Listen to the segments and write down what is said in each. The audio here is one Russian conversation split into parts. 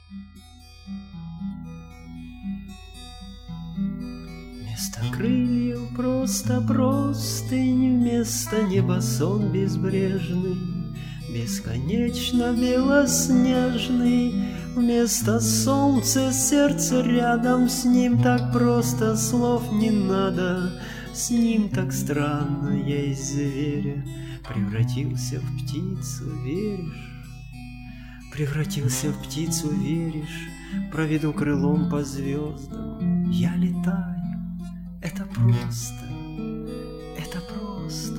Вместо крыльев просто простынь, вместо неба сон безбрежный, бесконечно белоснежный. Вместо солнца сердце рядом, с ним так просто, слов не надо. С ним так странно, я из зверя превратился в птицу, веришь? Превратился в птицу, веришь? Проведу крылом по звездам, я летаю, это просто, это просто.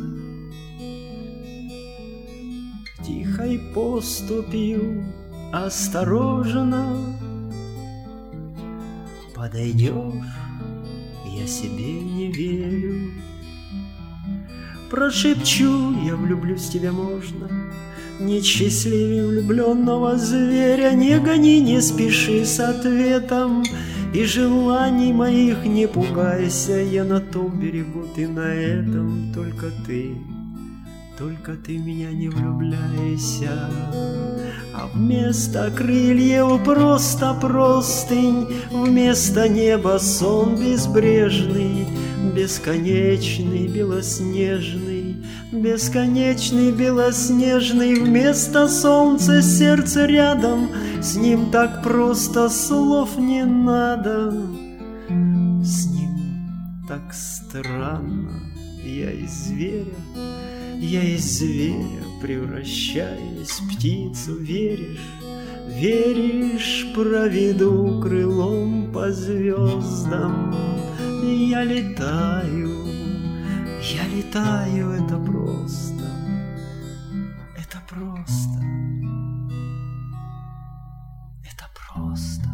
Тихой поступью осторожно подойдешь, я себе не верю. Прошепчу, я влюблюсь в тебя можно, нет счастливее влюбленного зверя. Не гони, не спеши с ответом, и желаний моих не пугайся. Я на том берегу, ты на этом, только ты меня не влюбляйся. А вместо крыльев просто простынь, вместо неба сон безбрежный, бесконечный, белоснежный, бесконечный, белоснежный. Вместо солнца сердце рядом, с ним так просто, слов не надо. С ним так странно, я из зверя превращаюсь в птицу, веришь? Веришь, проведу крылом по звездам. Я летаю, это просто, это просто, это просто.